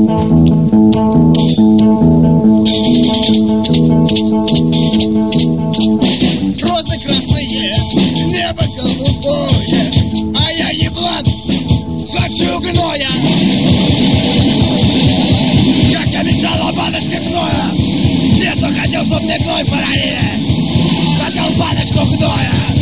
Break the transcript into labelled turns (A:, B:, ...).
A: Розы красные, небо голубое, а я еблан, хочу гноя. Как обещала баночка гноя, с детства хотел, чтоб мне гной подарили. Хотел баночку гноя.